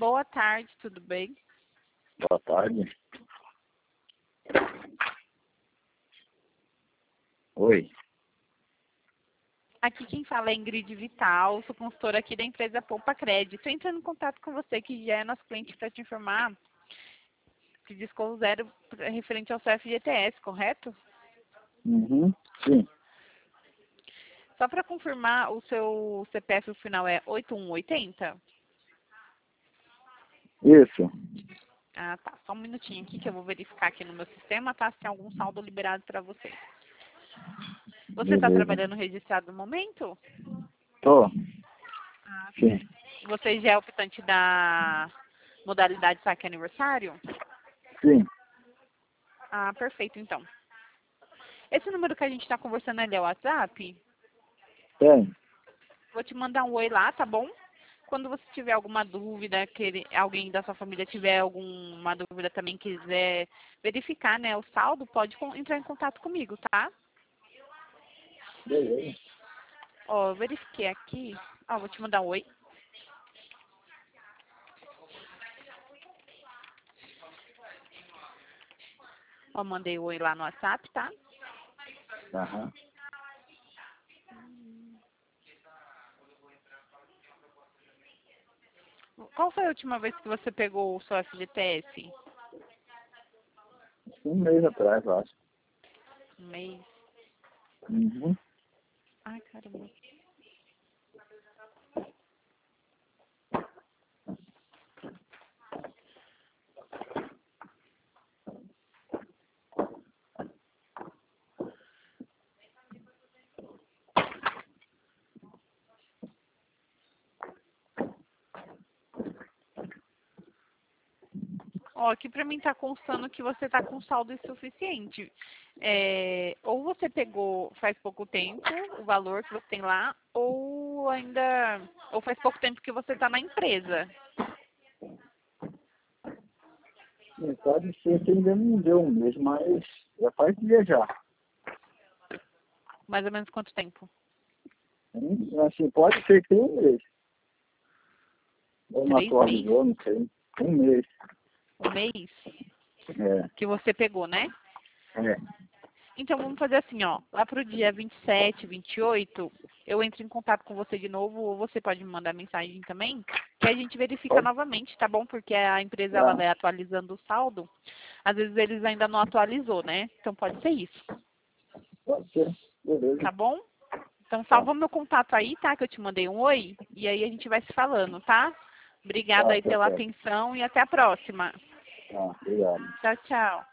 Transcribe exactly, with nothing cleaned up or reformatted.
Boa tarde, tudo bem? Boa tarde. Oi. Aqui quem fala é Ingrid Vital, sou consultora aqui da empresa Poupa Crédito. Estou entrando em contato com você, que já é nosso cliente, para te informar que desconto zero referente ao seu F G T S, correto? Uhum. Sim. Só para confirmar, o seu C P F o final é oito um oito zero? Isso. Ah, tá. Só um minutinho aqui que eu vou verificar aqui no meu sistema, tá? Se tem algum saldo liberado para você. Você está Beleza. trabalhando registrado no momento? Tô. Ah, Sim. você já é optante da modalidade saque aniversário? Sim. Ah, perfeito, então. Esse número que a gente está conversando ali é o WhatsApp? Tem. Vou te mandar um oi lá, tá bom? Quando você tiver alguma dúvida, que alguém da sua família tiver alguma dúvida também, quiser verificar, né, o saldo, pode con- entrar em contato comigo, tá? Beleza. Ó, eu verifiquei aqui. Ó, vou te mandar um oi. Ó, mandei o oi lá no WhatsApp, tá? Aham. Qual foi a última vez que você pegou o seu F G T S? Um mês atrás, eu acho. Um mês? Uhum. Ai, caramba. Ó, aqui pra mim tá constando que você tá com saldo insuficiente. É, ou você pegou faz pouco tempo o valor que você tem lá, ou ainda. Ou faz pouco tempo que você tá na empresa. Sim, pode ser que ainda não deu um mês, mas já faz dia já. Mais ou menos quanto tempo? Hum, Assim, pode ser que tenha um mês. Ou não Três meses? atualizou, não sei. Um mês. Um mês É. que você pegou, né? É. Então vamos fazer assim, ó. Lá pro dia vinte e sete, vinte e oito, eu entro em contato com você de novo, ou você pode me mandar mensagem também, que a gente verifica Pode. novamente, tá bom? Porque a empresa ela Ah, vai atualizando o saldo. Às vezes eles ainda não atualizou, né? Então pode ser isso, pode ser. Beleza. tá bom? Então Tá. salva meu contato aí, tá? Que eu te mandei um oi, e aí a gente vai se falando, tá? Obrigada Tá, aí tá pela certo. atenção e até a próxima. Tá, obrigado. Tchau, tchau.